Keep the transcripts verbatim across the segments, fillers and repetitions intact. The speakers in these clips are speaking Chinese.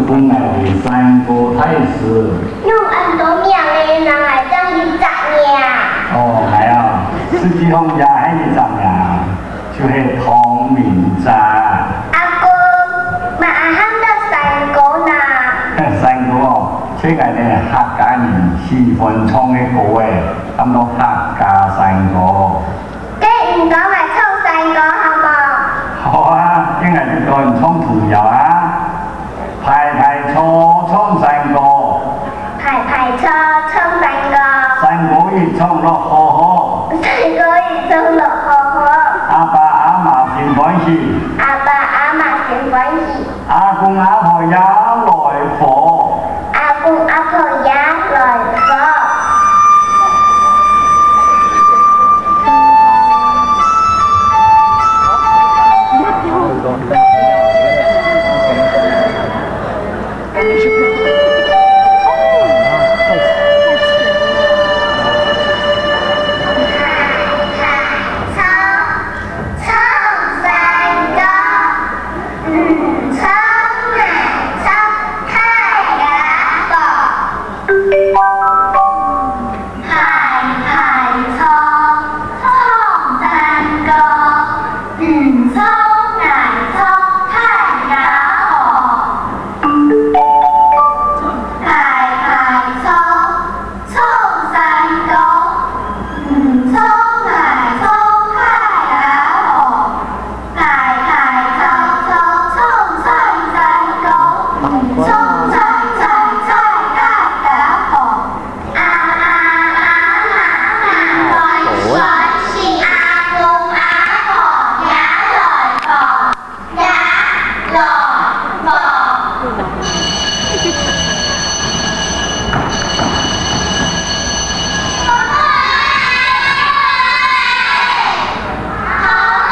本来是三国太师。 用很多名的人来当去十名。 哦，系啊，实际上也喺二十名，就是唐明斋。 阿哥，嘛阿喊到三国呐。 三國哦，這個呢客家人喜歡唱嘅歌誒，咁到客家山歌。 你唔講嚟唱山歌好冇？ 好啊，今日就個人唱童謠啊，排排坐唱山歌。 排排坐唱山歌。 山歌一唱落好好。 山歌一唱落好好。 阿爸阿媽真歡喜。 阿爸阿媽真歡喜。 阿公阿婆也來賀。 阿公阿婆也來賀。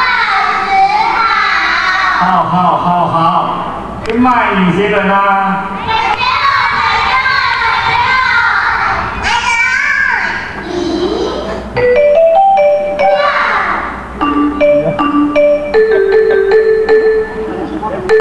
好好好好，你卖你些人啊？